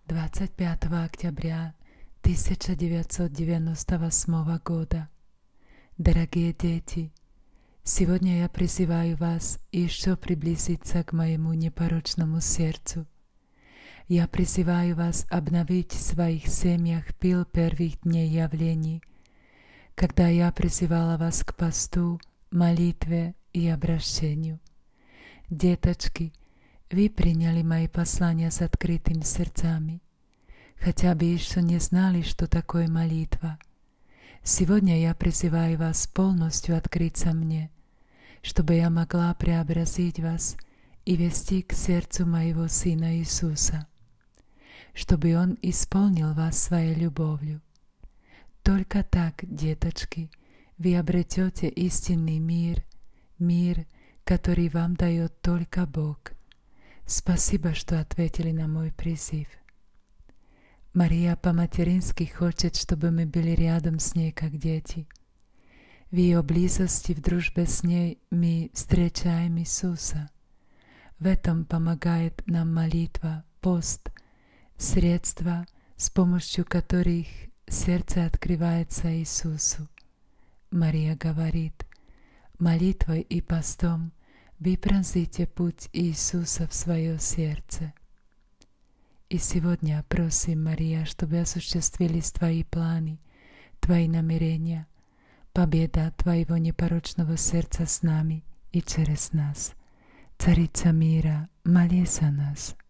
25 октября 1998 года. Дорогие дети, сегодня я призываю вас еще приблизиться к моему непорочному сердцу. Я призываю вас обновить в своих семьях пыл первых дней явлений, когда я призывала вас к посту, молитве и обращению. Деточки, вы приняли мои послания с открытыми сердцами, хотя бы еще не знали, что такое молитва. Сегодня я призываю вас полностью открыться мне, чтобы я могла преобразить вас и вести к сердцу моего Сына Иисуса, чтобы Он исполнил вас своей любовью. Только так, деточки, вы обретете истинный мир, мир, который вам дает только Бог. Спасибо, что ответили на мой призыв. Мария по-матерински хочет, чтобы мы были рядом с ней, как дети. В ее близости, в дружбе с ней мы встречаем Иисуса. В этом помогает нам молитва, пост, средства, с помощью которых сердце открывается Иисусу. Мария говорит: молитвой и постом вы пронзите путь Иисуса в свое сердце. И сегодня просим, Мария, чтобы осуществились Твои планы, Твои намерения, победа Твоего непорочного сердца с нами и через нас. Царица мира, молись за нас.